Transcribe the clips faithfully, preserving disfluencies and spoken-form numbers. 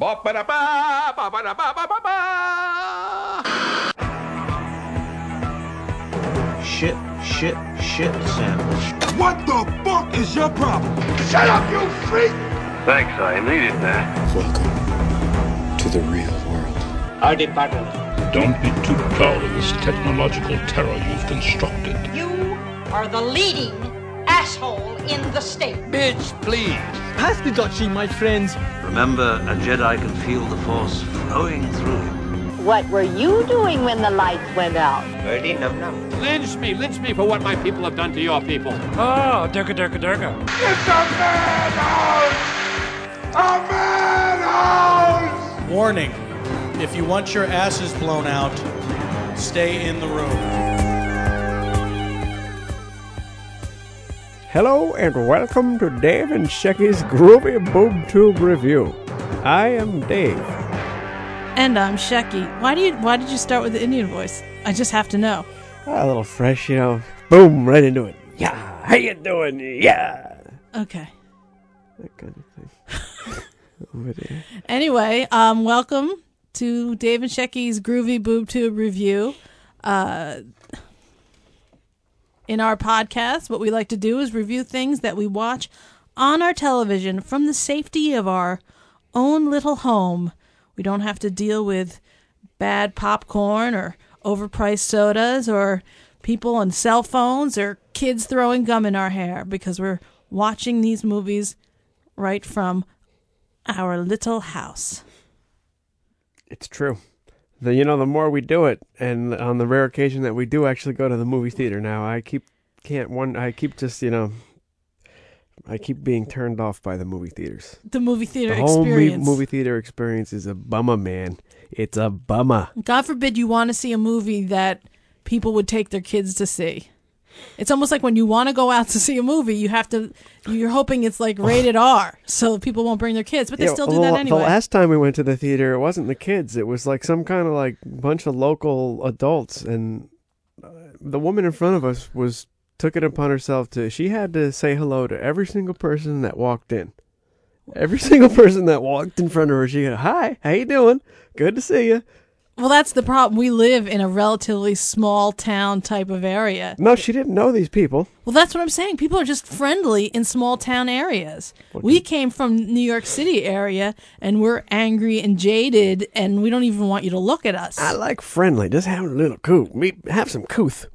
Shit, shit, shit sandwich. What the fuck is your problem? Shut up, you freak! Thanks, I needed that. Welcome to the real world. Our department. Don't be too proud of this technological terror you've constructed. You are the leading asshole in the state. Bitch, please. Pass the Dutchie, my friends. Remember, a Jedi can feel the Force flowing through him. What were you doing when the lights went out? Birdie num num. Lynch me, lynch me for what my people have done to your people. Oh, durka durka durka. It's a madhouse! A madhouse! Warning, if you want your asses blown out, stay in the room. Hello and welcome to Dave and Shecky's Groovy BoobTube Review. I am Dave. And I'm Shecky. Why do you? Why did you start with the Indian voice? I just have to know. A little fresh, you know. Boom, right into it. Yeah, how you doing? Yeah. Okay. That kind of thing. Over there. Anyway, um, welcome to Dave and Shecky's Groovy BoobTube Review. Uh, in our podcast, what we like to do is review things that we watch on our television from the safety of our own little home. We don't have to deal with bad popcorn or overpriced sodas or people on cell phones or kids throwing gum in our hair because we're watching these movies right from our little house. It's true. The, you know, the more we do it, and on the rare occasion that we do actually go to the movie theater now, I keep can't one. I keep just you know. I keep being turned off by the movie theaters. The movie theater the whole experience. The movie theater experience is a bummer, man. It's a bummer. God forbid you want to see a movie that people would take their kids to see. It's almost like when you want to go out to see a movie, you have to. You're hoping it's like rated R, so people won't bring their kids, but they yeah, still do the, that anyway. The last time we went to the theater, it wasn't the kids. It was like some kind of like bunch of local adults, and uh, the woman in front of us was. Took it upon herself to, she had to say hello to every single person that walked in. Every single person that walked in front of her, she go, hi, how you doing? Good to see you. Well, that's the problem. We live in a relatively small town type of area. No, she didn't know these people. Well, that's what I'm saying. People are just friendly in small town areas. What we came from New York City area, and we're angry and jaded, and we don't even want you to look at us. I like friendly. Just have a little couth. Me, have some couth.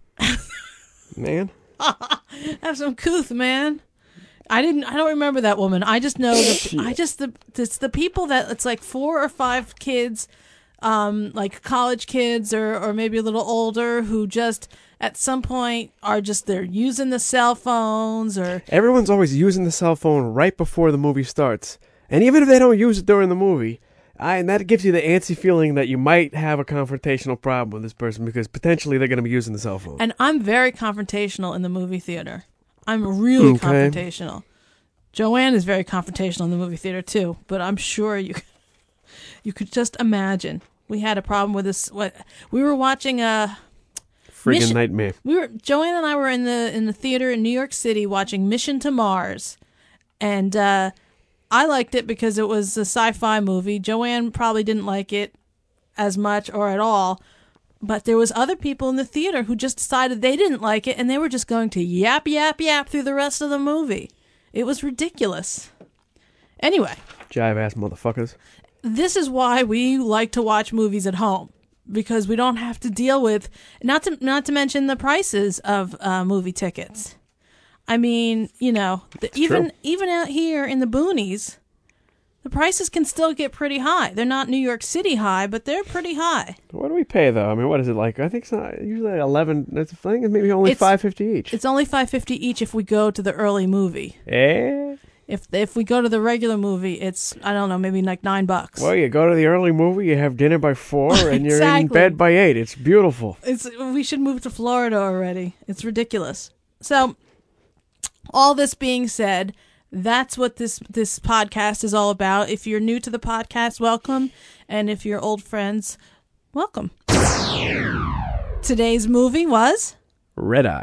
Man. Have some couth, man. I didn't. I don't remember that woman. I just know the. I just the. It's the people that it's like four or five kids, um, like college kids or or maybe a little older who just at some point are just they're using the cell phones or. Everyone's always using the cell phone right before the movie starts, and even if they don't use it during the movie. I, and that gives you the antsy feeling that you might have a confrontational problem with this person because potentially they're going to be using the cell phone. And I'm very confrontational in the movie theater. I'm really okay. confrontational. Joanne is very confrontational in the movie theater too, but I'm sure you you could just imagine. We had a problem with this. What we were watching a friggin' Mission, nightmare. We were Joanne and I were in the in the theater in New York City watching Mission to Mars, and. uh I liked it because it was a sci-fi movie. Joanne probably didn't like it as much or at all. But there was other people in the theater who just decided they didn't like it, and they were just going to yap, yap, yap through the rest of the movie. It was ridiculous. Anyway. Jive-ass motherfuckers. This is why we like to watch movies at home. Because we don't have to deal with, not to not to mention the prices of uh, movie tickets. I mean, you know, the, even true. even out here in the boonies, the prices can still get pretty high. They're not New York City high, but they're pretty high. What do we pay though? I mean, what is it like? I think it's not usually eleven. I think it's maybe only five fifty each. It's only five fifty each if we go to the early movie. Eh? If if we go to the regular movie, it's I don't know, maybe like nine bucks. Well, you go to the early movie, you have dinner by four, and exactly. you're in bed by eight. It's beautiful. It's we should move to Florida already. It's ridiculous. So. All this being said, that's what this, this podcast is all about. If you're new to the podcast, welcome. And if you're old friends, welcome. Today's movie was? Red Eye.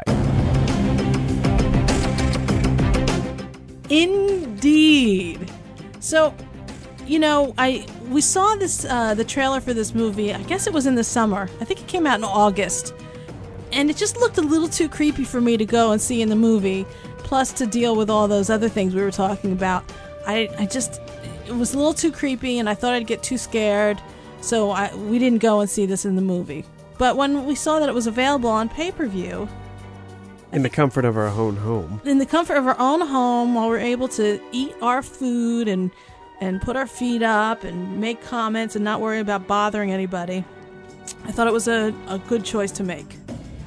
Indeed. So, you know, I we saw this uh, the trailer for this movie. I guess it was in the summer. I think it came out in August, and it just looked a little too creepy for me to go and see in the movie. Plus, to deal with all those other things we were talking about, I I just it was a little too creepy, and I thought I'd get too scared. So I we didn't go and see this in the movie. But when we saw that it was available on pay-per-view, in the comfort of our own home, in the comfort of our own home, while we're able to eat our food and and put our feet up and make comments and not worry about bothering anybody, I thought it was a, a good choice to make.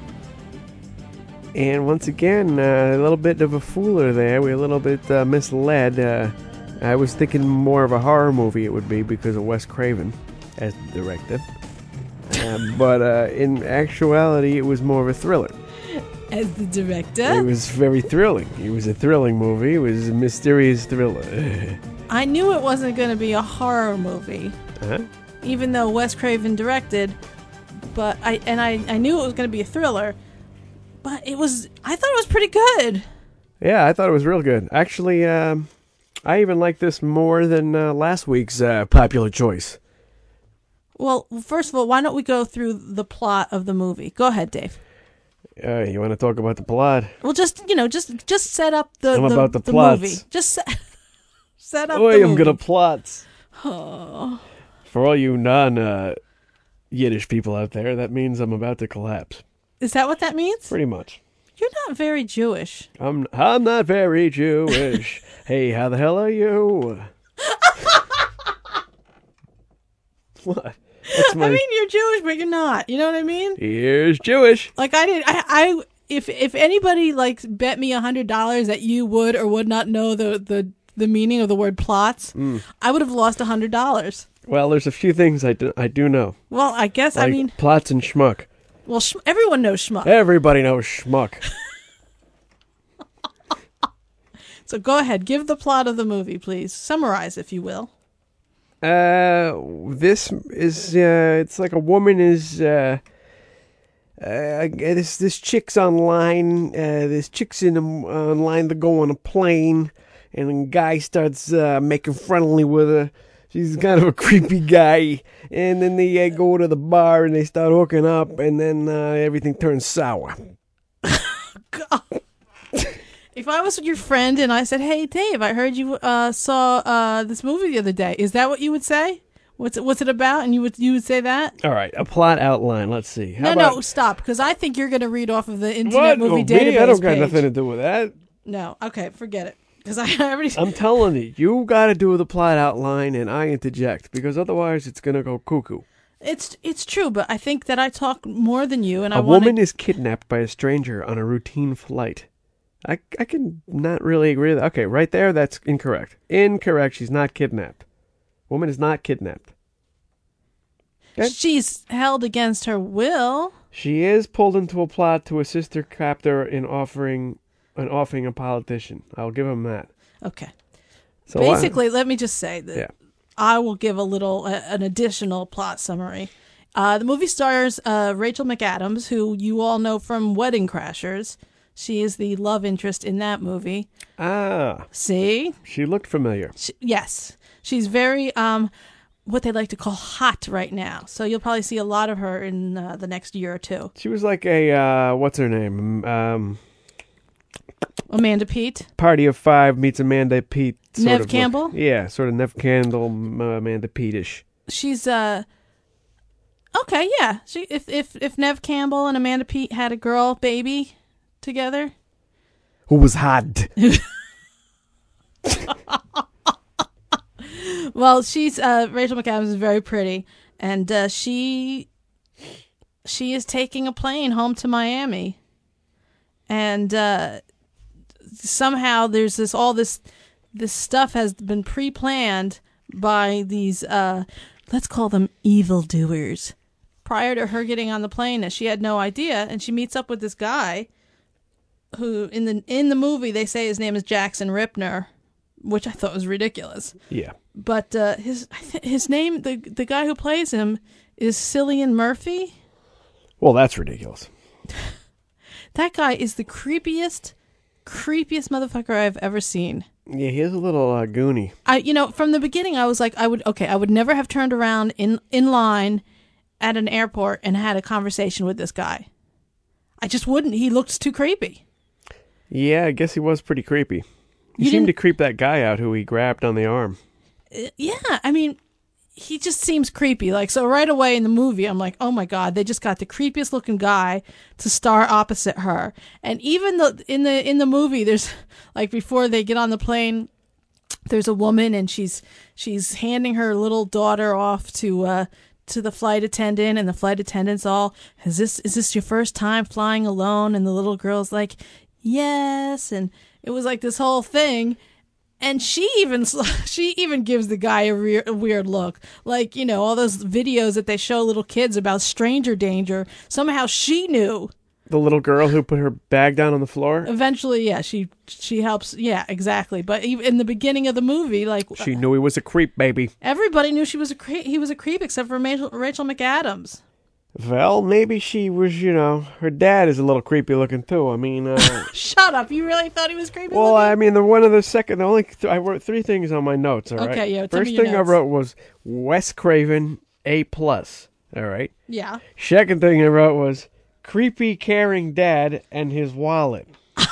And once again, uh, a little bit of a fooler there. We're a little bit uh, misled. Uh, I was thinking more of a horror movie it would be because of Wes Craven as the director. Uh, but uh, in actuality, it was more of a thriller. As the director? It was very thrilling. It was a thrilling movie. It was a mysterious thriller. I knew it wasn't going to be a horror movie, uh-huh. even though Wes Craven directed. But I and I, I knew it was going to be a thriller. But it was. I thought it was pretty good. Yeah, I thought it was real good. Actually, um, I even like this more than uh, last week's uh, popular choice. Well, first of all, why don't we go through the plot of the movie? Go ahead, Dave. Uh, you want to talk about the plot? Well, just you know, just just set up the I'm the, about the, the plots. movie. Just set, set up Oy, the movie. I'm gonna plot. Oh. For all you non uh, Yiddish people out there, that means I'm about to collapse. Is that what that means? Pretty much. You're not very Jewish. I'm I'm not very Jewish. Hey, how the hell are you? What? That's my... I mean, you're Jewish, but you're not. You know what I mean? Here's Jewish. Like I did. I, I if if anybody like bet me a hundred dollars that you would or would not know the the, the meaning of the word plots, mm. I would have lost a hundred dollars. Well, there's a few things I do I do know. Well, I guess like I mean plots and schmuck. Well, sh- everyone knows schmuck. Everybody knows schmuck. So go ahead, give the plot of the movie, please. Summarize, if you will. Uh, this is uh, it's like a woman is uh, uh this this chick's online. Uh, this chick's in a, uh, online to go on a plane, and a guy starts uh, making friendly with her. She's kind of a creepy guy, and then they uh, go to the bar and they start hooking up, and then uh, everything turns sour. God. If I was your friend and I said, "Hey, Dave, I heard you uh, saw uh, this movie the other day," is that what you would say? What's it, what's it about? And you would you would say that? All right, a plot outline. Let's see. no, How about... no, stop, because I think you're going to read off of the Internet what? Movie oh, Database me? I don't got page. nothing to do with that. No, okay, forget it. Because I already. I'm telling you, you got to do the plot outline, and I interject because otherwise it's going to go cuckoo. It's it's true, but I think that I talk more than you, and a I A wanna... woman is kidnapped by a stranger on a routine flight. I, I can not really agree with that. Okay, right there, that's incorrect. Incorrect. She's not kidnapped. Woman is not kidnapped. Okay? She's held against her will. She is pulled into a plot to assist her captor in offering an offing a politician. I'll give him that. Okay. So basically, I, let me just say that yeah. I will give a little, uh, an additional plot summary. Uh, the movie stars uh, Rachel McAdams, who you all know from Wedding Crashers. She is the love interest in that movie. Ah. See? She looked familiar. She, yes. She's very, um, what they like to call hot right now. So you'll probably see a lot of her in uh, the next year or two. She was like a, uh, what's her name? Um, Amanda Peet. Party of Five meets Amanda Peet. Nev Campbell? Look. Yeah, sort of Nev Campbell, uh, Amanda Peet-ish. She's, uh... Okay, yeah. She, if, if, if Nev Campbell and Amanda Peet had a girl baby... together, who was hot. Well, she's uh, Rachel McAdams is very pretty, and uh, she she is taking a plane home to Miami, and uh, somehow there's this all this this stuff has been pre-planned by these uh, let's call them evildoers. Prior to her getting on the plane, and she had no idea, and she meets up with this guy. Who in the in the movie they say his name is Jackson Ripner, which I thought was ridiculous. Yeah. But uh, his his name, the the guy who plays him, is Cillian Murphy. Well, that's ridiculous. That guy is the creepiest, creepiest motherfucker I've ever seen. Yeah, he is a little uh, goony. I, you know, from the beginning, I was like, I would, okay, I would never have turned around in, in line at an airport and had a conversation with this guy. I just wouldn't. He looked too creepy. Yeah, I guess he was pretty creepy. He You seemed to didn't- creep that guy out who he grabbed on the arm. Uh, Yeah, I mean, he just seems creepy. Like, so right away in the movie, I'm like, oh my God, they just got the creepiest looking guy to star opposite her. And even the in the in the movie, there's like before they get on the plane, there's a woman and she's she's handing her little daughter off to uh to the flight attendant, and the flight attendant's all, is this is this your first time flying alone? And the little girl's like, yes. And it was like this whole thing. And she even she even gives the guy a, re- a weird look. Like, you know, all those videos that they show little kids about stranger danger. Somehow she knew. The little girl who put her bag down on the floor? Eventually, yeah, she she helps. Yeah, exactly. But even in the beginning of the movie, like, She knew he was a creep, baby. everybody knew she was a cre- he was a creep except for Rachel, Rachel McAdams. Well, maybe she was, you know, her dad is a little creepy looking too. I mean, uh, Shut up! You really thought he was creepy? well, looking? I mean, the one of the second, the only, th- I wrote three things on my notes, all right? Okay, yeah, tell me First your thing I notes. wrote was Wes Craven, A plus, all right? Yeah. Second thing I wrote was creepy, caring dad and his wallet.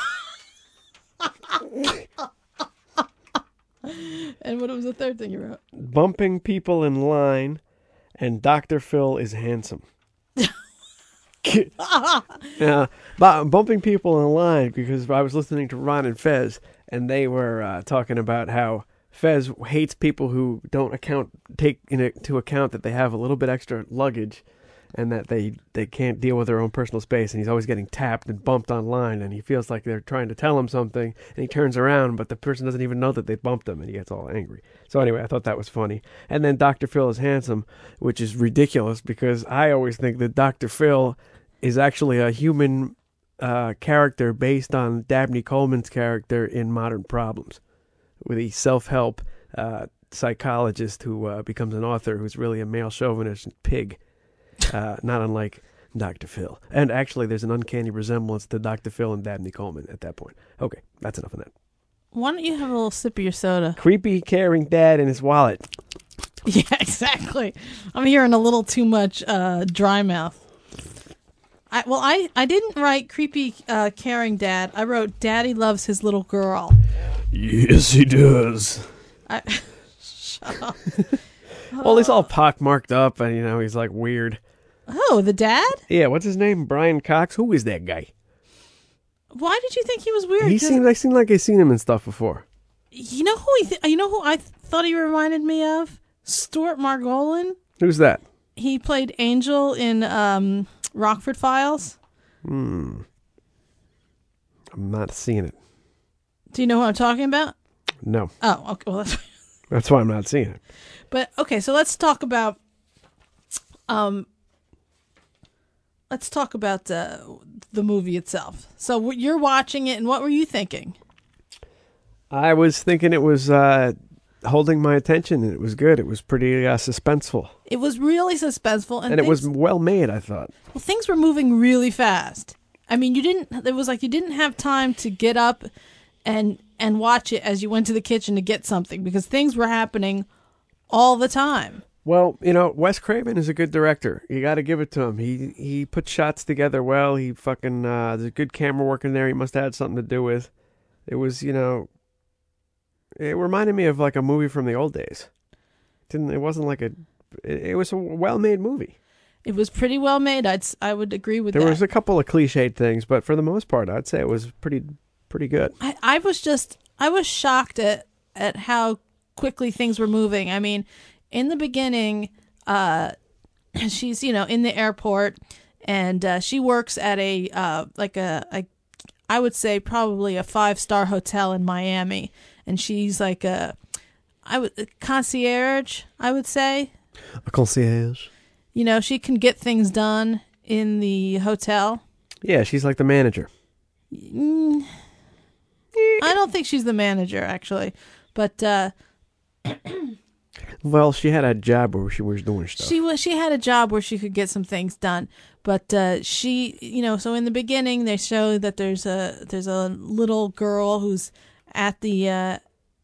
And what was the third thing you wrote? Bumping people in line, and Doctor Phil is handsome. Yeah, bu- bumping people in line because I was listening to Ron and Fez, and they were uh, talking about how Fez hates people who don't account take into account that they have a little bit extra luggage, and that they, they can't deal with their own personal space, and he's always getting tapped and bumped online, and he feels like they're trying to tell him something, and he turns around, but the person doesn't even know that they bumped him, and he gets all angry. So anyway, I thought that was funny. And then Doctor Phil is handsome, which is ridiculous, because I always think that Doctor Phil is actually a human uh, character based on Dabney Coleman's character in Modern Problems, with a self-help uh, psychologist who uh, becomes an author who's really a male chauvinist pig. Uh, not unlike Doctor Phil. And actually, there's an uncanny resemblance to Doctor Phil and Dabney Coleman at that point. Okay, that's enough of that. Why don't you have a little sip of your soda? Creepy, caring dad and his wallet. Yeah, exactly. I'm hearing a little too much uh, dry mouth. I, well, I, I didn't write creepy, uh, caring dad. I wrote daddy loves his little girl. Yes, he does. I, shut up. Well, he's all pockmarked up, and, you know, he's, like, weird. Oh, the dad? Yeah, what's his name? Brian Cox? Who is that guy? Why did you think he was weird? He 'Cause seemed, I seemed like I've seen him and stuff before. You know who he? Th- you know who I th- thought he reminded me of? Stuart Margolin. Who's that? He played Angel in um, Rockford Files. Hmm. I'm not seeing it. Do you know who I'm talking about? No. Oh, okay. Well, that's That's why I'm not seeing it. But okay, so let's talk about um let's talk about the the movie itself. So w- you're watching it, and what were you thinking? I was thinking it was uh, holding my attention, and it was good. It was pretty uh, suspenseful. It was really suspenseful, and, And it things, was well made, I thought. well, things were moving really fast. I mean, you didn't. It was like you didn't have time to get up and and watch it as you went to the kitchen to get something, because things were happening all the time. Well, you know, Wes Craven is a good director. You got to give it to him. He he put shots together well. He fucking uh, there's good camera work in there. He must have had something to do with. It was, you know, it reminded me of like a movie from the old days. Didn't it wasn't like a. It, it was a well-made movie. It was pretty well made. I'd s- I would agree with There that. was a couple of cliched things, but for the most part, I'd say it was pretty pretty good. I, I was just I was shocked at at how quickly things were moving. I mean, in the beginning, uh, she's you know in the airport, and uh, she works at a uh, like a, a I would say probably a five star hotel in Miami, and she's like a I would a concierge. I would say. A concierge. You know, she can get things done in the hotel. Yeah, she's like the manager. Mm, I don't think she's the manager, actually. But uh, Well, she had a job where she was doing stuff. she was she had a job where she could get some things done. But uh, she, you know, so in the beginning they show that there's a there's a little girl who's at the uh,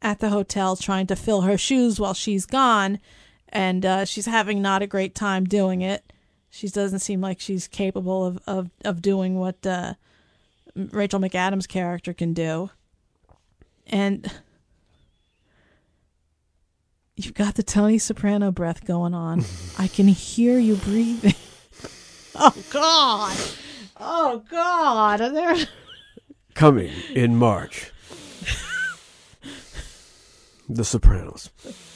at the hotel trying to fill her shoes while she's gone, and uh, she's having not a great time doing it. She doesn't seem like she's capable of, of, of doing what uh, Rachel McAdams' character can do. And you've got the Tony Soprano breath going on. I can hear you breathing. Oh, God. Oh, God. Are there... Coming in March. The Sopranos.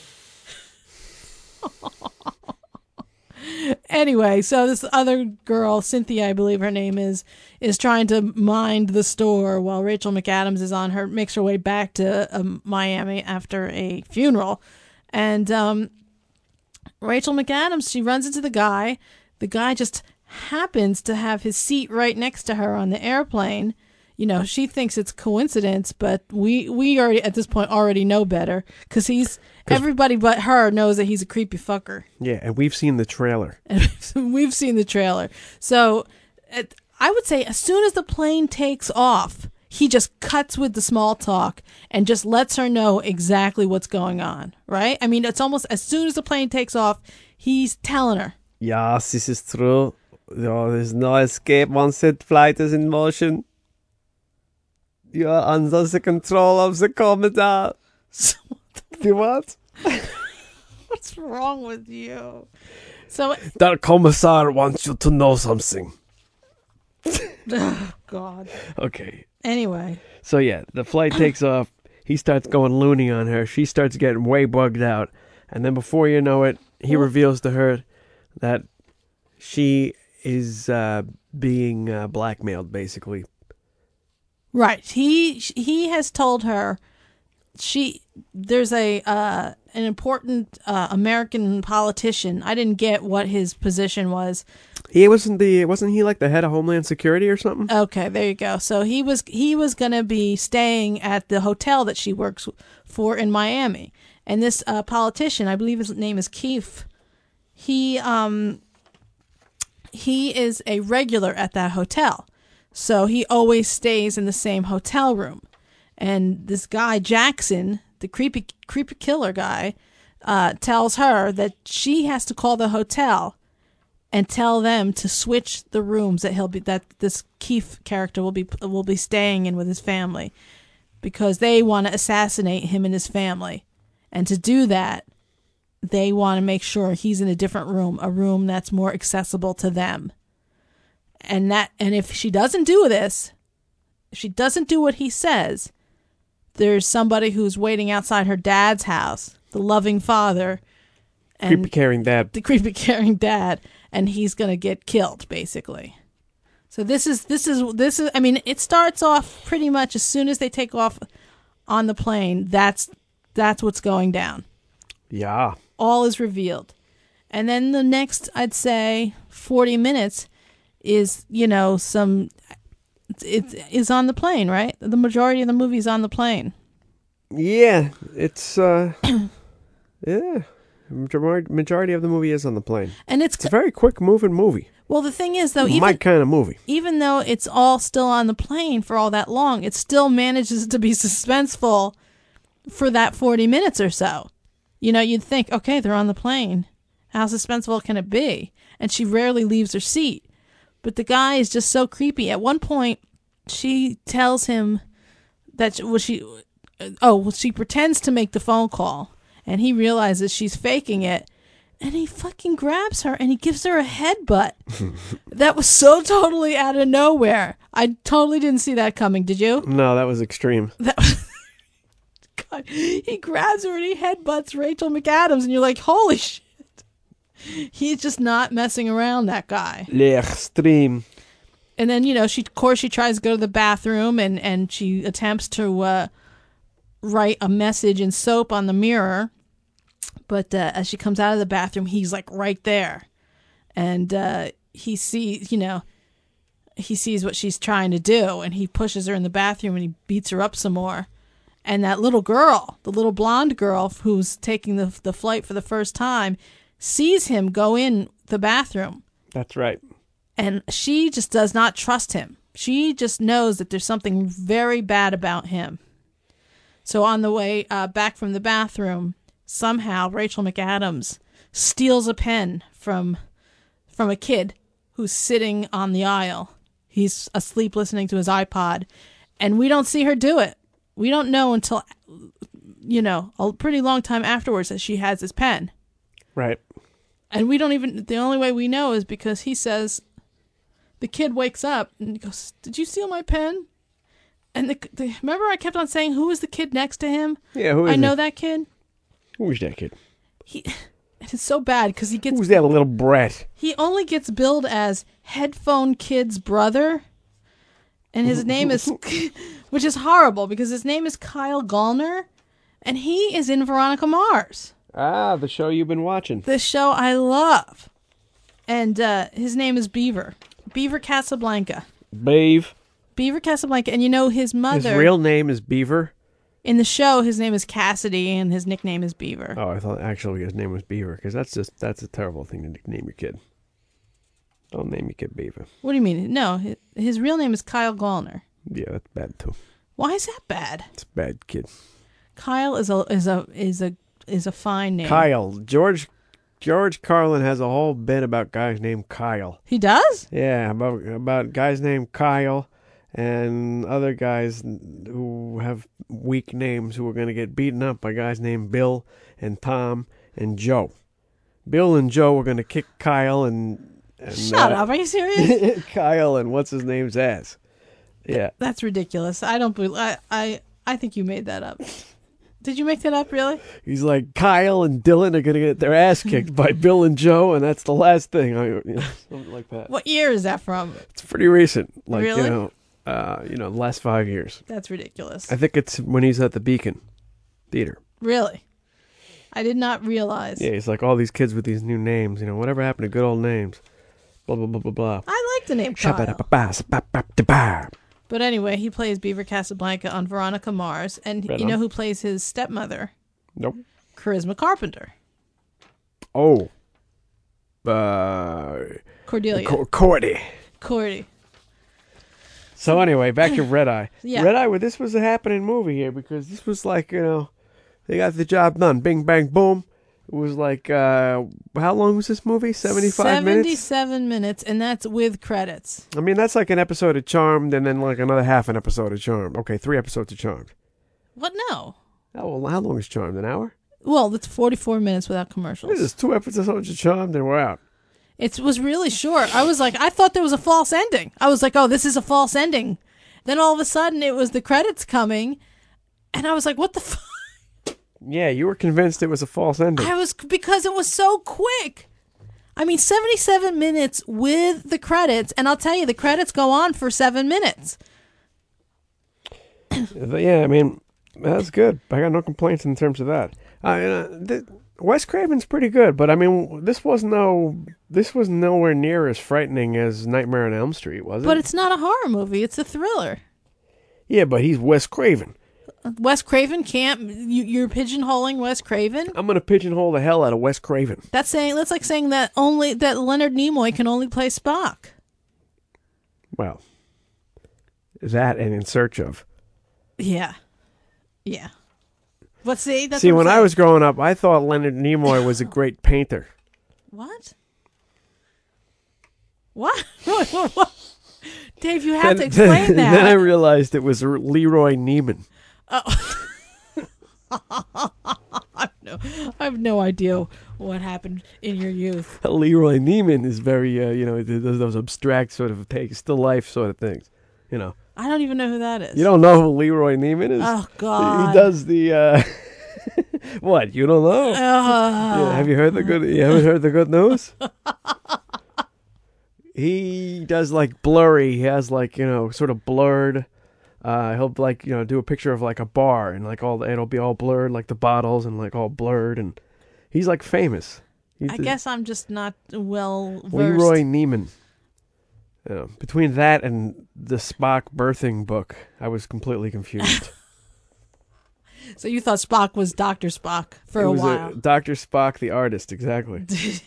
Anyway, so this other girl, Cynthia, I believe her name is, is trying to mind the store while Rachel McAdams is on her, makes her way back to um, Miami after a funeral. And um, Rachel McAdams, she runs into the guy. The guy just happens to have his seat right next to her on the airplane. You know, she thinks it's coincidence, but we we already at this point already know better because he's everybody but her knows that he's a creepy fucker. Yeah, and we've seen the trailer. And we've seen the trailer. So it, I would say as soon as the plane takes off, he just cuts with the small talk and just lets her know exactly what's going on, right? I mean, it's almost as soon as the plane takes off, he's telling her. Yes, this is true. Oh, there's no escape once the flight is in motion. You are under the control of the Commodore. The what? What's wrong with you? So the Commissar wants you to know something. Oh, God. Okay. Anyway. So yeah, the flight takes off. He starts going loony on her. She starts getting way bugged out. And then before you know it, he What? reveals to her that she is uh, being uh, blackmailed, basically. Right. He he has told her she there's a uh, an important uh, American politician. I didn't get what his position was. He wasn't the wasn't he like the head of Homeland Security or something? Okay, there you go. So he was he was going to be staying at the hotel that she works for in Miami. And this uh, politician, I believe his name is Keith. He um he is a regular at that hotel. So he always stays in the same hotel room. And this guy, Jackson, the creepy creepy killer guy, uh, tells her that she has to call the hotel and tell them to switch the rooms that he'll be that this Keith character will be will be staying in with his family, because they want to assassinate him and his family. And to do that, they want to make sure he's in a different room, a room that's more accessible to them. And that, and if she doesn't do this, if she doesn't do what he says, there's somebody who's waiting outside her dad's house, the loving father, and creepy caring dad, the creepy caring dad, and he's gonna get killed, basically. So this is this is this is. I mean, it starts off pretty much as soon as they take off on the plane. That's that's what's going down. Yeah, all is revealed, and then the next, I'd say, forty minutes. Is, you know, some, it is on the plane, right? The majority of the movie is on the plane. Yeah, it's, uh, yeah, majority of the movie is on the plane. And it's, it's a very quick moving movie. Well, the thing is, though, even, my kind of movie. Even though it's all still on the plane for all that long, it still manages to be suspenseful for that forty minutes or so. You know, you'd think, okay, they're on the plane. How suspenseful can it be? And she rarely leaves her seat. But the guy is just so creepy. At one point, she tells him that well, she, oh, well, she pretends to make the phone call, and he realizes she's faking it, and he fucking grabs her and he gives her a headbutt. That was so totally out of nowhere. I totally didn't see that coming. Did you? No, that was extreme. That was, God, he grabs her and he headbutts Rachel McAdams, and you're like, holy shit. He's just not messing around, that guy. L'extreme. And then, you know, she, of course, she tries to go to the bathroom, and, and she attempts to uh, write a message in soap on the mirror. But uh, as she comes out of the bathroom, he's like right there. And uh, he sees, you know, he sees what she's trying to do, and he pushes her in the bathroom and he beats her up some more. And that little girl, the little blonde girl who's taking the the flight for the first time, sees him go in the bathroom. That's right. And she just does not trust him. She just knows that there's something very bad about him. So on the way uh, back from the bathroom, somehow Rachel McAdams steals a pen from from a kid who's sitting on the aisle. He's asleep listening to his iPod, and we don't see her do it. We don't know until, you know, a pretty long time afterwards that she has his pen. Right. And we don't even, the only way we know is because he says, the kid wakes up and he goes, "Did you steal my pen?" And the, the remember I kept on saying, who is the kid next to him? Yeah, who is I know it? that kid. Who's that kid? He, it's so bad because he gets... Who's that little brat? He only gets billed as Headphone Kid's brother. And his name is... which is horrible because his name is Kyle Gallner. And he is in Veronica Mars. Ah, the show you've been watching. The show I love. And uh, his name is Beaver. Beaver Casablanca. Beav. Beaver Casablanca. And you know his mother... His real name is Beaver? In the show, his name is Cassidy, and his nickname is Beaver. Oh, I thought actually his name was Beaver, because that's just that's a terrible thing to name your kid. Don't name your kid Beaver. What do you mean? No, his, his real name is Kyle Gallner. Yeah, that's bad too. Why is that bad? It's a bad kid. Kyle is a is a is a is a fine name. Kyle. George George Carlin has a whole bit about guys named Kyle. He does? Yeah, about about guys named Kyle and other guys who have weak names who are going to get beaten up by guys named Bill and Tom and Joe. Bill and Joe are going to kick Kyle and... and Shut uh, up, are you serious? Kyle and what's his name's ass. Yeah. That's ridiculous. I don't believe... I, I, I think you made that up. Did you make that up, really? He's like, Kyle and Dylan are going to get their ass kicked by Bill and Joe, and that's the last thing. I, you know, something like that. What year is that from? It's pretty recent. Like, Really? you know, uh, you know, the last five years. That's ridiculous. I think it's when he's at the Beacon Theater. Really? I did not realize. Yeah, he's like, all these kids with these new names, you know, whatever happened to good old names? Blah, blah, blah, blah, blah. I like the name Kyle. Shabba-dabba-ba-sa-ba-ba-da-ba. But anyway, he plays Beaver Casablanca on Veronica Mars. And Right you on. know who plays his stepmother? Nope. Charisma Carpenter. Oh. Uh, Cordelia. Co- Cordy. Cordy. So anyway, back to Red Eye. Yeah. Red Eye, well, this was a happening movie here because this was like, you know, they got the job done. Bing, bang, boom. It was like, uh, how long was this movie? seventy-five minutes? seventy-seven minutes, and that's with credits. I mean, that's like an episode of Charmed and then like another half an episode of Charmed. Okay, three episodes of Charmed. What? No. Oh, well, how long is Charmed? An hour? Well, it's forty-four minutes without commercials. This is two episodes of Charmed and we're out. It was really short. I was like, I thought there was a false ending. I was like, oh, this is a false ending. Then all of a sudden, it was the credits coming, and I was like, what the fuck? Yeah, you were convinced it was a false ending. I was, because it was so quick. I mean, seventy-seven minutes with the credits, and I'll tell you, the credits go on for seven minutes. Yeah, I mean, that's good. I got no complaints in terms of that. I, uh, th- Wes Craven's pretty good, but I mean, this was no, this was nowhere near as frightening as Nightmare on Elm Street, was it? But it's not a horror movie; it's a thriller. Yeah, but he's Wes Craven. Wes Craven can't. You, you're pigeonholing Wes Craven. I'm gonna pigeonhole the hell out of Wes Craven. That's saying that's like saying that only that Leonard Nimoy can only play Spock. Well, that and In Search of. Yeah, yeah. But see, that's see, what I'm when saying. I was growing up, I thought Leonard Nimoy was a great painter. What? What? What? What? Dave, you have to explain that. Then I realized it was Leroy Neiman. Oh. I have no, I have no idea what happened in your youth. Leroy Neiman is very, uh, you know, those, those abstract sort of take still life sort of things, you know. I don't even know who that is. You don't know who Leroy Neiman is? Oh God! He does the. Uh, what? You don't know? Uh, yeah, have you heard the good? You haven't heard the good news? He does like blurry. He has like, you know, sort of blurred. Uh, he'll like, you know, do a picture of like a bar and like all the, it'll be all blurred, like the bottles and like all blurred, and he's like famous. He's I the, guess I'm just not well versed. Leroy Neiman. Yeah, between that and the Spock birthing book, I was completely confused. So you thought Spock was Doctor Spock for it a was while. Doctor Spock, the artist, exactly.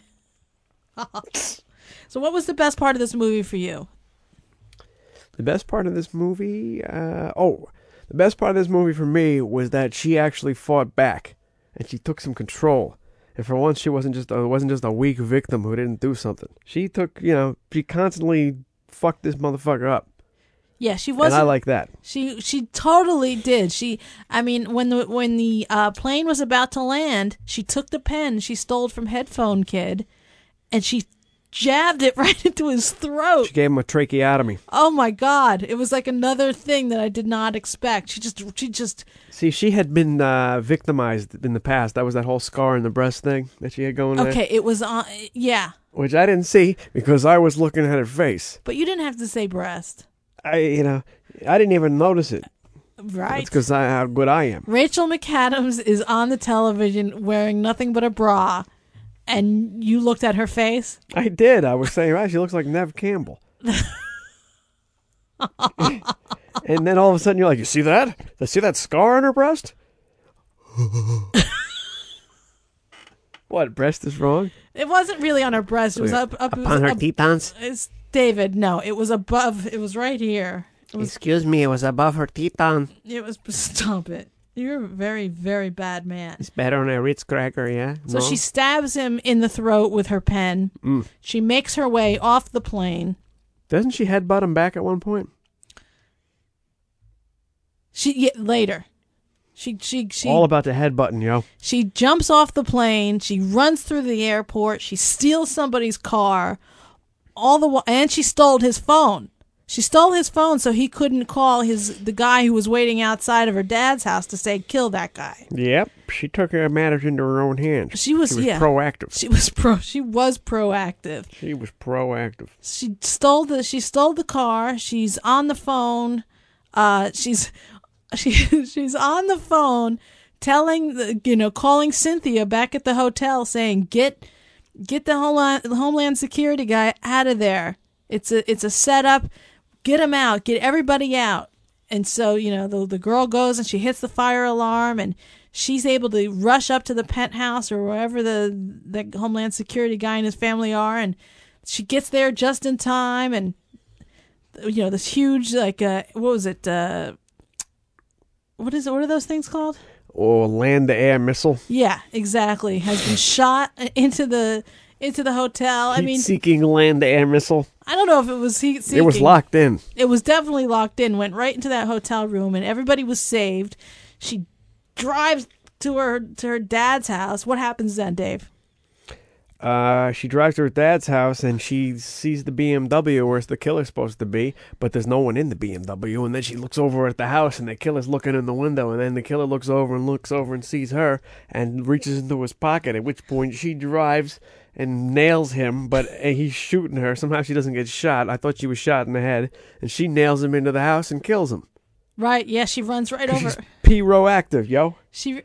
So what was the best part of this movie for you? The best part of this movie, uh, oh, The best part of this movie for me was that she actually fought back, and she took some control. And for once, she wasn't just a, wasn't just a weak victim who didn't do something. She took, you know, she constantly fucked this motherfucker up. Yeah, she wasn't. And I like that. She she totally did. She, I mean, when the when the uh, plane was about to land, she took the pen she stole from Headphone Kid, and she jabbed it right into his throat. She gave him a tracheotomy. Oh my God! It was like another thing that I did not expect. She just she just. See, she had been uh, victimized in the past. That was that whole scar in the breast thing that she had going there. Okay, it was on. Yeah. Which I didn't see because I was looking at her face. But you didn't have to say breast. I, you know, I didn't even notice it. Right. That's because I how good I am. Rachel McAdams is on the television wearing nothing but a bra, and you looked at her face? I did. I was saying, right, she looks like Nev Campbell. And then all of a sudden you're like, you see that? You see that scar on her breast? What, breast is wrong? It wasn't really on her breast. It was up, up upon it was her up, Tetons? It's David. No, it was above. It was right here. It was, Excuse me, it was above her Teton. It was. Stop it. You're a very, very bad man. It's better than a Ritz cracker, yeah? So No? she stabs him in the throat with her pen. Mm. She makes her way off the plane. Doesn't she headbutt him back at one point? She yeah, later. She she she all about the headbutting, yo. She jumps off the plane. She runs through the airport. She steals somebody's car. All the while, and she stole his phone. She stole his phone so he couldn't call his the guy who was waiting outside of her dad's house to say kill that guy. Yep, she took her matters into her own hands. She was, she was yeah, proactive. She was pro. She was proactive. She was proactive. She stole the. She stole the car. She's on the phone. Uh, she's she she's on the phone, telling the you know calling Cynthia back at the hotel saying get get the Homeland Homeland Security guy out of there. It's a it's a setup. Get him out. Get everybody out. And so, you know, the the girl goes and she hits the fire alarm and she's able to rush up to the penthouse or wherever the, the Homeland Security guy and his family are. And she gets there just in time. And, you know, this huge, like, uh, what was it? Uh, what is it? What are those things called? Or land-to-air missile. Yeah, exactly. Has been shot into the... into the hotel. I mean, heat-seeking land-to-air missile. I don't know if it was heat-seeking. It was locked in. It was definitely locked in. Went right into that hotel room, and everybody was saved. She drives to her to her dad's house. What happens then, Dave? Uh, she drives to her dad's house, and she sees the B M W where the killer's supposed to be, but there's no one in the B M W. And then she looks over at the house, and the killer's looking in the window, and then the killer looks over and looks over and sees her and reaches into his pocket, at which point she drives and nails him, but he's shooting her. Somehow she doesn't get shot. I thought she was shot in the head, and she nails him into the house and kills him. Right, yeah, she runs right over. She's P-roactive, yo. She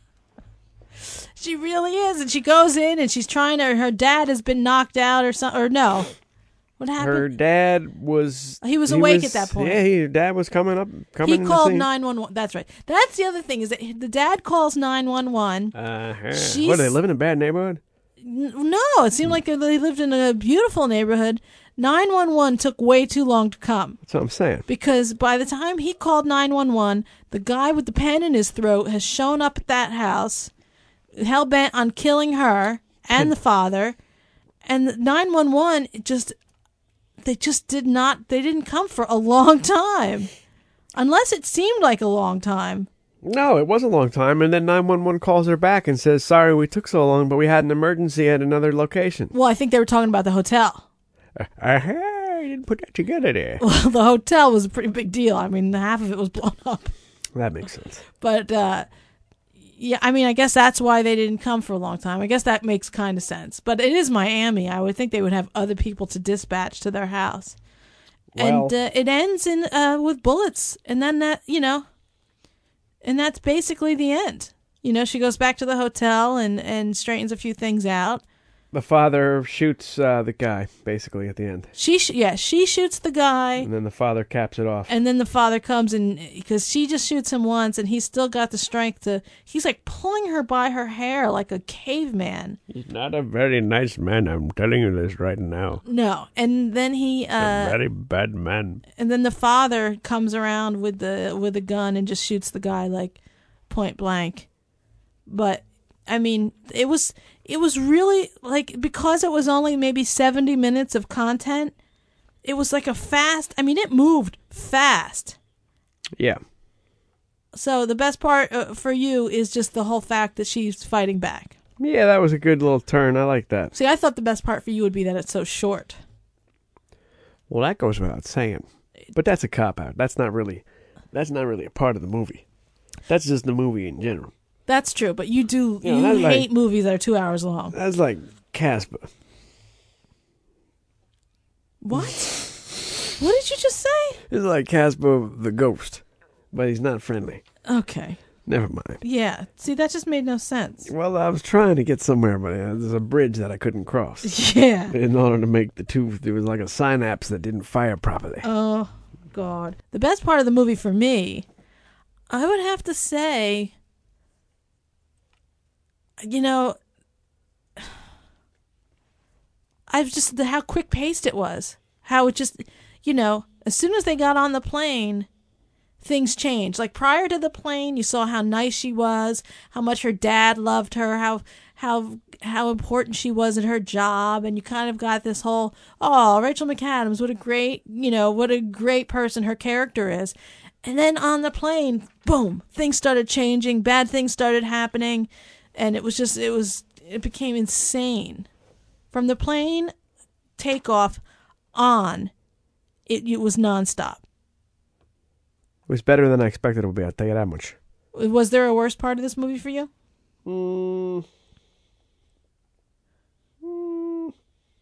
she really is, and she goes in, and she's trying to, her dad has been knocked out or something, or no. What happened? Her dad was... He was awake at that point. Yeah, her dad was coming up, coming He in called the scene. nine one one. That's right. That's the other thing, is that the dad calls nine one one. Uh-huh. She's- What, do they live in a bad neighborhood? No, it seemed like they lived in a beautiful neighborhood. nine one one took way too long to come. That's what I'm saying. Because by the time he called nine one one, the guy with the pen in his throat has shown up at that house, hell-bent on killing her and the father. And nine one one just, they just did not, they didn't come for a long time. Unless it seemed like a long time. No, it was a long time, and then nine one one calls her back and says, sorry we took so long, but we had an emergency at another location. Well, I think they were talking about the hotel. Uh, uh-huh, I didn't put that together there. Well, the hotel was a pretty big deal. I mean, half of it was blown up. That makes sense. But, uh, yeah, I mean, I guess that's why they didn't come for a long time. I guess that makes kind of sense. But it is Miami. I would think they would have other people to dispatch to their house. Well, and uh, it ends in uh, with bullets. And then that, you know... And that's basically the end. You know, she goes back to the hotel and, and straightens a few things out. The father shoots uh, the guy, basically, at the end. She, sh- yeah, she shoots the guy. And then the father caps it off. And then the father comes and, because she just shoots him once, and he's still got the strength to, he's like pulling her by her hair like a caveman. He's not a very nice man, I'm telling you this right now. No. And then he, uh. a very bad man. And then the father comes around with the, with a gun and just shoots the guy like point blank. But, I mean, it was, it was really, like, because it was only maybe seventy minutes of content, it was like a fast, I mean, it moved fast. Yeah. So the best part uh, for you is just the whole fact that she's fighting back. Yeah, that was a good little turn. I like that. See, I thought the best part for you would be that it's so short. Well, that goes without saying. But that's a cop-out. That's not really, that's not really a part of the movie. That's just the movie in general. That's true, but you do, you, know, you hate like, movies that are two hours long. That's like Casper. What? What did you just say? It's like Casper the ghost, but he's not friendly. Okay. Never mind. Yeah. See, that just made no sense. Well, I was trying to get somewhere, but uh, there's a bridge that I couldn't cross. Yeah. In order to make the two, there was like a synapse that didn't fire properly. Oh, God. The best part of the movie for me, I would have to say, you know, I've just, the, how quick paced it was. How it just, you know, as soon as they got on the plane, things changed. Like prior to the plane, you saw how nice she was, how much her dad loved her, how how how important she was at her job, and you kind of got this whole, oh, Rachel McAdams, what a great, you know, what a great person her character is. And then on the plane, boom, things started changing, bad things started happening, and it was just, it was, it became insane. From the plane takeoff on, it, it was nonstop. It was better than I expected it would be, I'll tell you that much. Was there a worse part of this movie for you? Mm. Mm.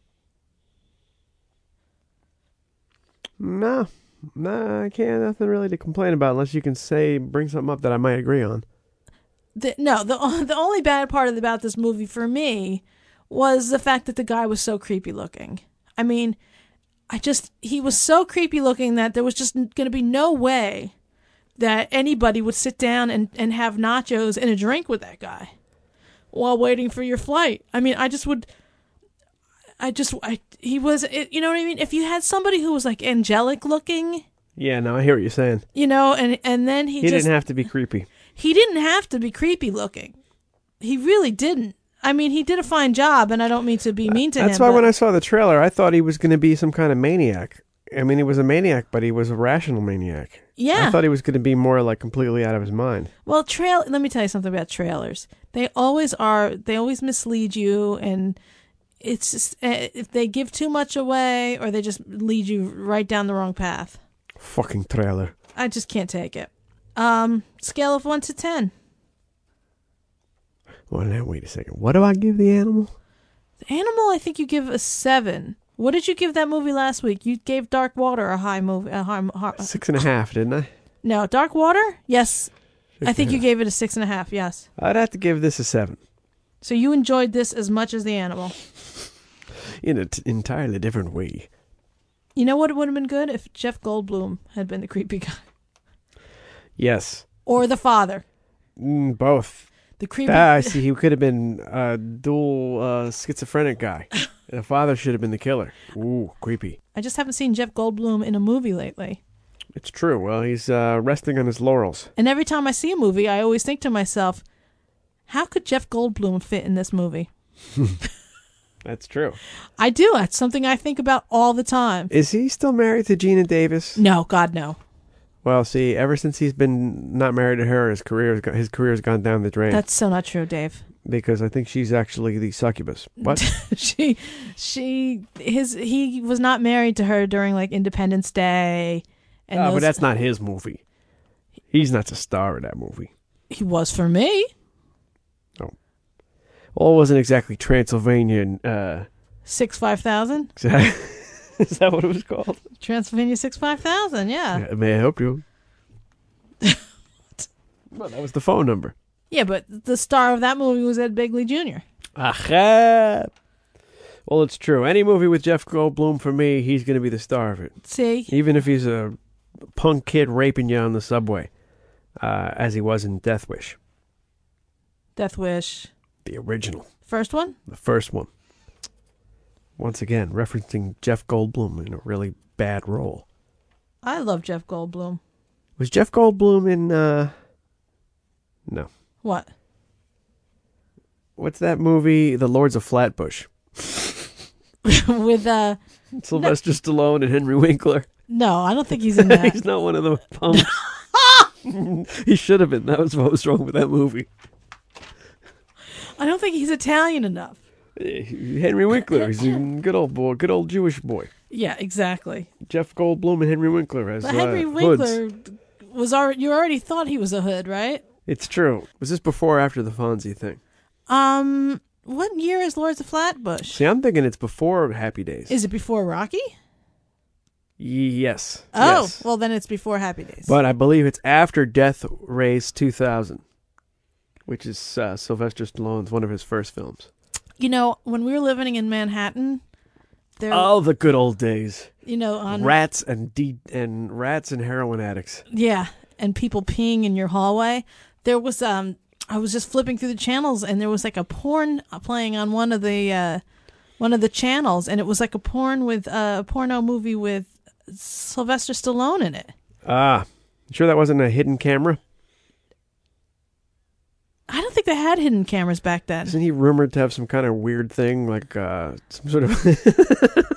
No. No, I can't. Nothing really to complain about unless you can say, bring something up that I might agree on. The, no, the the only bad part about this movie for me was the fact that the guy was so creepy looking. I mean, I just, he was so creepy looking that there was just going to be no way that anybody would sit down and, and have nachos and a drink with that guy while waiting for your flight. I mean, I just would, I just, I, he was, it, you know what I mean? If you had somebody who was like angelic looking. Yeah, no, I hear what you're saying. You know, and, and then he, he just. didn't have to be creepy. He didn't have to be creepy looking. He really didn't. I mean, he did a fine job, and I don't mean to be mean to That's him. That's why but... when I saw the trailer, I thought he was going to be some kind of maniac. I mean, he was a maniac, but he was a rational maniac. Yeah. I thought he was going to be more like completely out of his mind. Well, trail. Let me tell you something about trailers. They always are. They always mislead you, and it's just, uh, if they give too much away, or they just lead you right down the wrong path. Fucking trailer. I just can't take it. Um, scale of one to ten. Well, now wait a second. What do I give the animal? The animal, I think you give a seven. What did you give that movie last week? You gave Dark Water a high movie. A high, high, six and a half, didn't I? No, Dark Water? Yes. Six I think you half. gave it a six and a half, yes. I'd have to give this a seven. So you enjoyed this as much as the animal? In an t- entirely different way. You know what would have been good? If Jeff Goldblum had been the creepy guy. Yes. Or the father. Mm, both. The creepy. Ah, I see. He could have been a dual uh, schizophrenic guy. The father should have been the killer. Ooh, creepy. I just haven't seen Jeff Goldblum in a movie lately. It's true. Well, he's uh, resting on his laurels. And every time I see a movie, I always think to myself, how could Jeff Goldblum fit in this movie? That's true. I do. That's something I think about all the time. Is he still married to Gina Davis? No, God, no. Well, see, ever since he's been not married to her, his career his career's gone down the drain. That's so not true, Dave. Because I think she's actually the succubus. What? she, she, his, he was not married to her during like Independence Day. And oh, those... but that's not his movie. He's not the star of that movie. He was for me. Oh. Well, it wasn't exactly Transylvania. Uh... Six five thousand. Is that what it was called? Transylvania six five thousand, yeah. yeah. May I help you? Well, that was the phone number. Yeah, but the star of that movie was Ed Begley Junior Aha! Well, it's true. Any movie with Jeff Goldblum, for me, he's going to be the star of it. See? Even if he's a punk kid raping you on the subway, uh, as he was in Death Wish. Death Wish. The original. First one? The first one. Once again, referencing Jeff Goldblum in a really bad role. I love Jeff Goldblum. Was Jeff Goldblum in, uh... No. What? What's that movie? The Lords of Flatbush. With, uh... Sylvester no. Stallone and Henry Winkler. No, I don't think he's in that. He's not one of the punks. He should have been. That was what was wrong with that movie. I don't think he's Italian enough. Henry Winkler. He's a good old boy. Good old Jewish boy. Yeah, exactly. Jeff Goldblum and Henry Winkler as But Henry uh, Winkler hoods. was already, you already thought he was a hood, right? It's true. Was this before or after the Fonzie thing? Um, what year is Lords of Flatbush? See, I'm thinking it's before Happy Days. Is it before Rocky? Yes. Oh, yes. Well, then it's before Happy Days. But I believe it's after Death Race two thousand, which is uh, Sylvester Stallone's one of his first films. You know, when we were living in Manhattan, there. Oh, the good old days. You know, on rats and de- and rats and heroin addicts. Yeah, and people peeing in your hallway. There was um, I was just flipping through the channels, and there was like a porn playing on one of the uh, one of the channels, and it was like a porn with uh, a porno movie with Sylvester Stallone in it. Ah, you sure that wasn't a hidden camera? I don't think they had hidden cameras back then. Isn't he rumored to have some kind of weird thing, like uh, some sort of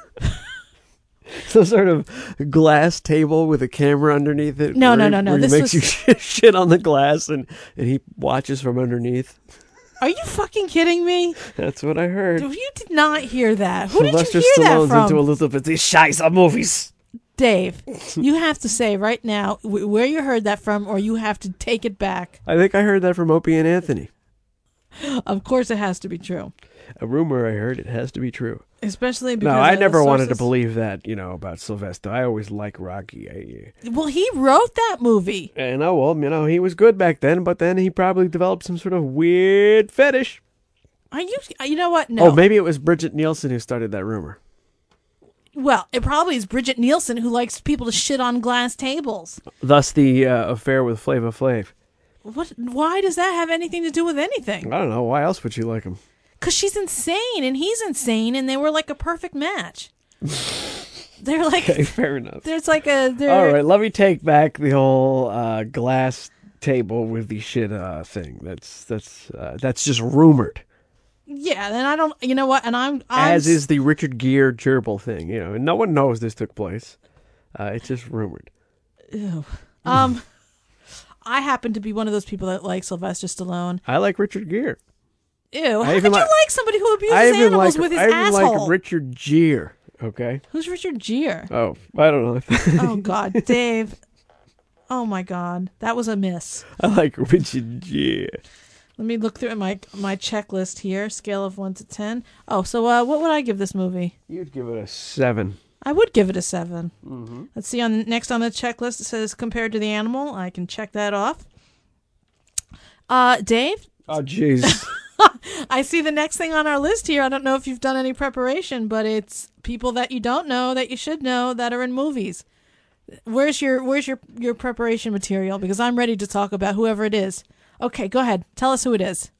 some sort of glass table with a camera underneath it? No, no, he, no, no. Where he this makes was... you shit on the glass, and, and he watches from underneath. Are you fucking kidding me? That's what I heard. You did not hear that. Who Sylvester did you hear Stallone's that from? into a little bit of these scheisse movies. Dave, you have to say right now where you heard that from, or you have to take it back. I think I heard that from Opie and Anthony. Of course it has to be true. A rumor I heard, it has to be true. Especially because... No, I never wanted sources... to believe that, you know, about Sylvester. I always liked Rocky. I, well, he wrote that movie. And oh, well, you know, he was good back then, but then he probably developed some sort of weird fetish. Are you... You know what? No. Oh, maybe it was Bridget Nielsen who started that rumor. Well, it probably is Bridget Nielsen who likes people to shit on glass tables. Thus the uh, affair with Flava Flav. What? Why does that have anything to do with anything? I don't know. Why else would you like him? Because she's insane and he's insane, and they were like a perfect match. They're like... Okay, fair enough. There's like a... All right, let me take back the whole uh, glass table with the shit uh, thing. That's that's uh, that's just rumored. Yeah, then I don't... You know what? And I'm... I'm As is the Richard Gere gerbil thing. You know, no one knows this took place. Uh, it's just rumored. Ew. Um, I happen to be one of those people that like Sylvester Stallone. I like Richard Gere. Ew. How could you like, like somebody who abuses animals like, with his I even asshole? like Richard Gere, okay? Who's Richard Gere? Oh, I don't know. Oh, God. Dave. Oh, my God. That was a miss. I like Richard Gere. Let me look through my my checklist here. Scale of one to ten. Oh, so uh, what would I give this movie? You'd give it a seven. I would give it a seven. Mm-hmm. Let's see. On next on the checklist, it says compared to the animal. I can check that off. Uh, Dave? Oh, jeez. I see the next thing on our list here. I don't know if you've done any preparation, but it's people that you don't know that you should know that are in movies. Where's your Where's your, your preparation material? Because I'm ready to talk about whoever it is. Okay, go ahead. Tell us who it is.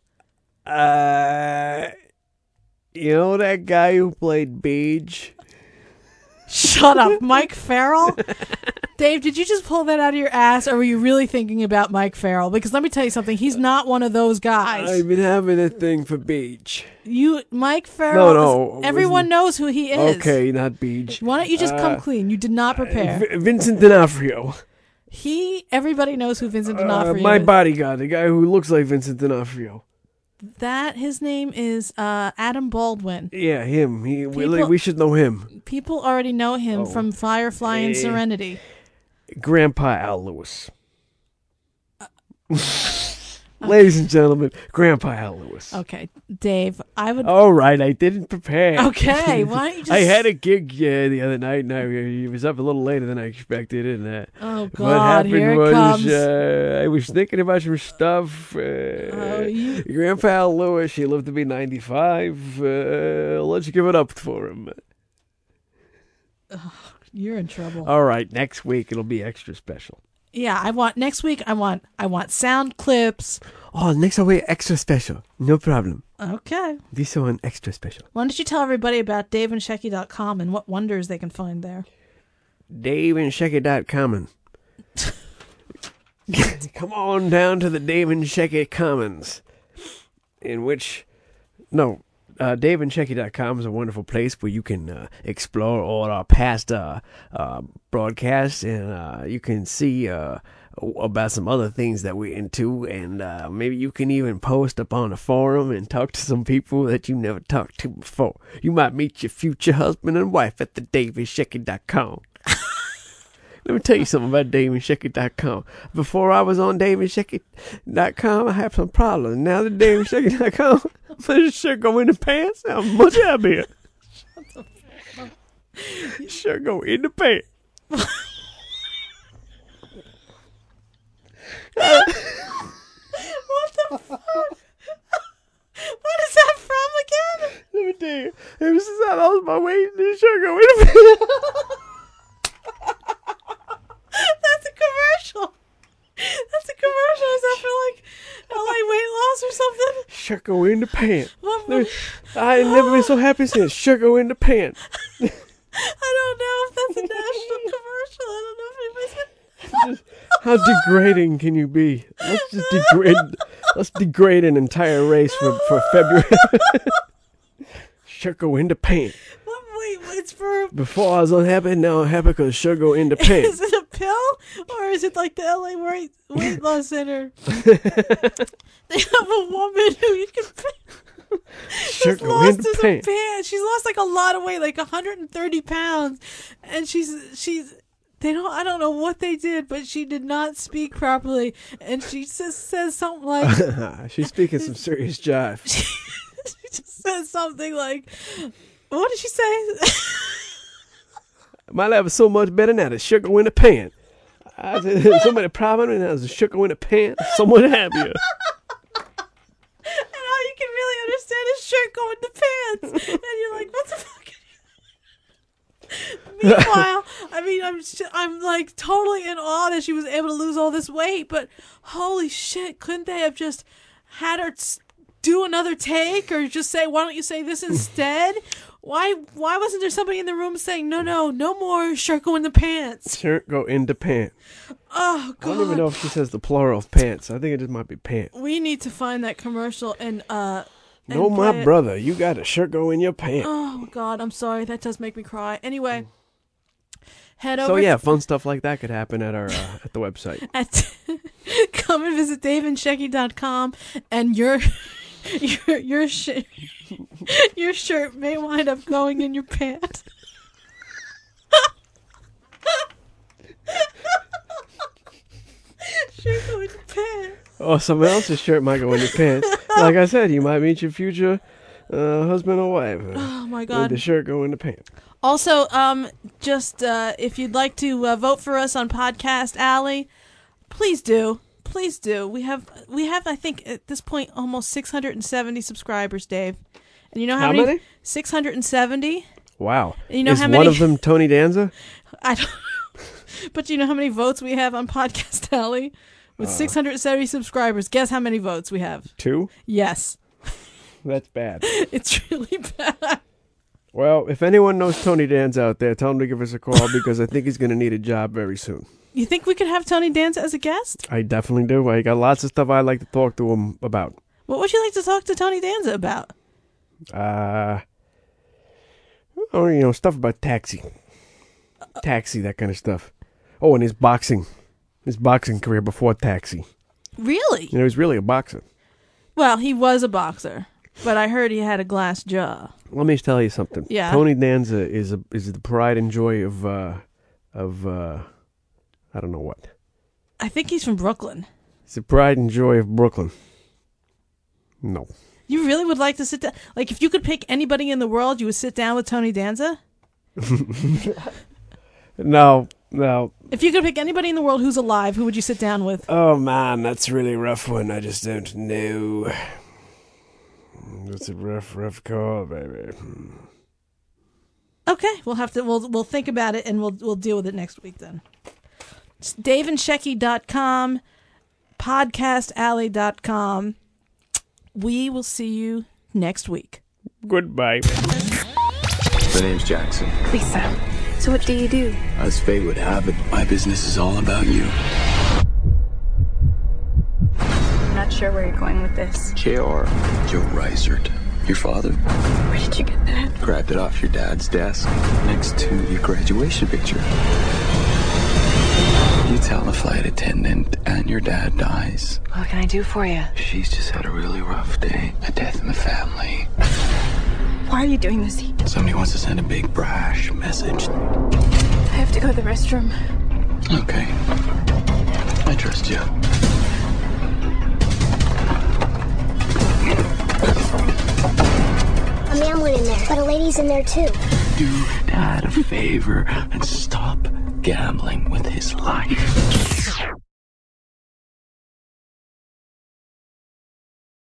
Uh, you know that guy who played Beach? Shut up, Mike Farrell? Dave, did you just pull that out of your ass, or were you really thinking about Mike Farrell? Because let me tell you something, he's not one of those guys. I've been having a thing for Beach. You, Mike Farrell, no, no, is, everyone knows who he is. Okay, not Beach. Why don't you just uh, come clean? You did not prepare. V- Vincent D'Onofrio. He, everybody knows who Vincent D'Onofrio uh, my is. My bodyguard, the guy who looks like Vincent D'Onofrio. That, his name is uh, Adam Baldwin. Yeah, him. He, people, we, we should know him. People already know him oh. from Firefly and hey. Serenity. Grandpa Al Lewis. Uh, Ladies and gentlemen, Grandpa Al Lewis. Okay, Dave, I would... All right, I didn't prepare. Okay, why don't you just... I had a gig uh, the other night, and I he was up a little later than I expected. And uh, oh, God, what happened here it was comes. Uh, I was thinking about some stuff. Uh, oh, you... Grandpa Al Lewis, he lived to be ninety-five. Uh, let's give it up for him. Oh, you're in trouble. All right, next week it'll be extra special. Yeah, I want next week. I want I want sound clips. Oh, next week extra special. No problem. Okay. This one extra special. Why don't you tell everybody about dave and shecky dot com and what wonders they can find there? dave and shecky dot com. Come on down to the Dave and Shecky Commons, in which no. Uh, dave and shecky dot com is a wonderful place where you can uh, explore all our past uh, uh, broadcasts, and uh, you can see uh, about some other things that we're into, and uh, maybe you can even post up on the forum and talk to some people that you never talked to before. You might meet your future husband and wife at the dave and shecky dot com. Let me tell you something about dave and shecky dot com. Before I was on dave and shecky dot com, I had some problems. Now that dave and shecky dot com, my shirt go in the pants. I'm much happier. Shut the fuck. Shirt go in the pants. What the fuck? What is that from again? Let me tell you. Ever since I lost my weight, this shirt go in the pants. That's a commercial. That's a commercial. Is that for like L A weight loss or something? Shirt go in the pants. What, what? I ain't never been so happy since. Shirt go in the pants. I don't know if that's a national commercial. I don't know if anybody's... How degrading can you be? Let's just degrade. Let's degrade an entire race for for February. Shirt go in the pants. Wait, it's for... Before I was unhappy, now I'm happy because sugar go in the pants. Is it a pill? Or is it like the L A weight, weight loss center? They have a woman who you can... Sugar She's lost in the some pants. pants. She's lost like a lot of weight, like one hundred thirty pounds. And she's... she's They don't. I don't know what they did, but she did not speak properly, and she just says something like... She's speaking some serious jive. She, she just says something like... What did she say? My life is so much better now. The sugar go in the pan. I said, so many problems, and now the sugar go in the pan. So much happier. And all you can really understand is shirt go in the pants, and you're like, what the fuck? Meanwhile, I mean, I'm I'm like totally in awe that she was able to lose all this weight, but holy shit, couldn't they have just had her do another take, or just say, why don't you say this instead? Why why wasn't there somebody in the room saying, no, no, no more shirt go in the pants? Shirt go in the pants. Oh, God. I don't even know if she says the plural of pants. I think it just might be pants. We need to find that commercial and... uh. No, my brother, you got a shirt go in your pants. Oh, God, I'm sorry. That does make me cry. Anyway, head over... So, yeah, fun stuff like that could happen at our uh, at the website. At come and visit dave and shecky dot com, and your... Your your sh- your shirt may wind up going in your pants. Shirt go in your pants. Or someone else's shirt might go in your pants. Like I said, you might meet your future uh, husband or wife. Uh, oh my God! With the shirt go in the pants. Also, um, just uh, if you'd like to uh, vote for us on Podcast Alley, please do. Please do. We have, we have, I think, at this point, almost six hundred seventy subscribers, Dave. And you know how, how many? many? six hundred seventy. Wow. And you know Is how one many? of them Tony Danza? I don't know. But do you know how many votes we have on Podcast Alley? With uh, six hundred seventy subscribers. Guess how many votes we have? Two? Yes. That's bad. It's really bad. Well, if anyone knows Tony Danza out there, tell him to give us a call because I think he's going to need a job very soon. You think we could have Tony Danza as a guest? I definitely do. I got lots of stuff I'd like to talk to him about. What would you like to talk to Tony Danza about? Uh, oh, you know, stuff about Taxi. Taxi, that kind of stuff. Oh, and his boxing. His boxing career before Taxi. Really? You know, he was really a boxer. Well, he was a boxer, but I heard he had a glass jaw. Let me tell you something. Yeah. Tony Danza is a, is the pride and joy of, uh, of, uh, I don't know what. I think he's from Brooklyn. He's the pride and joy of Brooklyn. No. You really would like to sit down? Like, if you could pick anybody in the world, you would sit down with Tony Danza? No, no. If you could pick anybody in the world who's alive, who would you sit down with? Oh, man, that's a really rough one. I just don't know. It's a rough, rough call, baby. Okay, we'll have to. We'll we'll think about it and we'll we'll deal with it next week then. It's dave and shecky dot com, podcast alley dot com. We will see you next week. Goodbye. My name's Jackson. Lisa. So what do you do? As fate would have it, my business is all about you. I'm not sure where you're going with this. J R. Joe Reisert. Your father? Where did you get that? Grabbed it off your dad's desk next to your graduation picture. You tell the flight attendant and your dad dies. What can I do for you? She's just had a really rough day. A death in the family. Why are you doing this? Somebody wants to send a big brash message. I have to go to the restroom. Okay. I trust you. A man went in there, but a lady's in there too. Do Dad a favor and stop gambling with his life.